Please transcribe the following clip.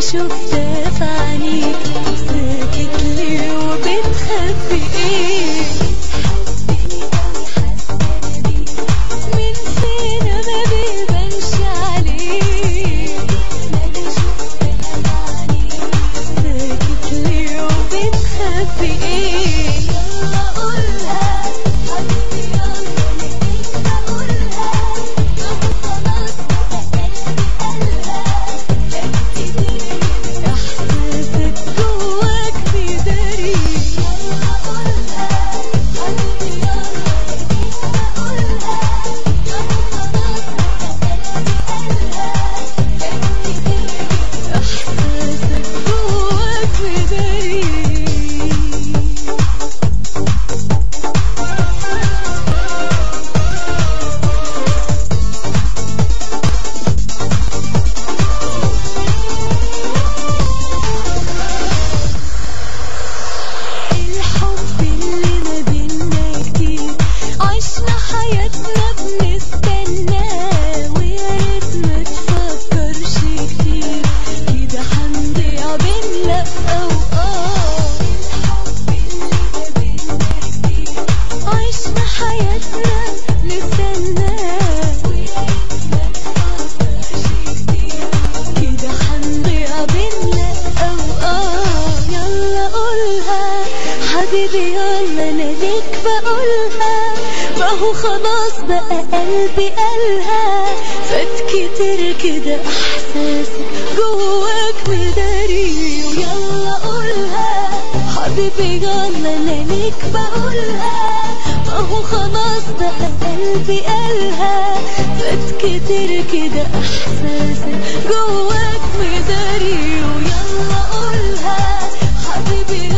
شفتها في عينيك، ساكت ليه وبتخبي ايه؟ مين فينا ما بيبانش عليه؟ ساكت ليه وبتخبي ايه؟ يلا قولها حبيبي، يلا لقيت بقولها، خلاص بقى قلبي قالها، احساسك جواك بيداري. يلا قولها حبيبي، يلا لقيت بقولها، خلاص بقى قلبي قالها، احساسك جواك بيداري. الحب اللي ما بينا كتير، عشنا حياتنا بنستناه، ويا ريت ما تفكرش كتير، كده هنضيع بين لأ وآه. الحب اللي ما بينا كتير، عشنا حياتنا بنستناه، ويا ريت ما تفكرش كتير، كده هنضيع بين لأ وآه. يلا قولها حبيبي، يلا انا ليك بقولها، ما هو خلاص بقى قلبي قالها، فات كتير كده احساسك جواك مداري. ويلا قولها حبيبي، يلا انا ليك بقولها، ما هو خلاص بقى قلبي قالها، فات كتير كده احساسك جواك مداري. ويلا قولها حبيبي،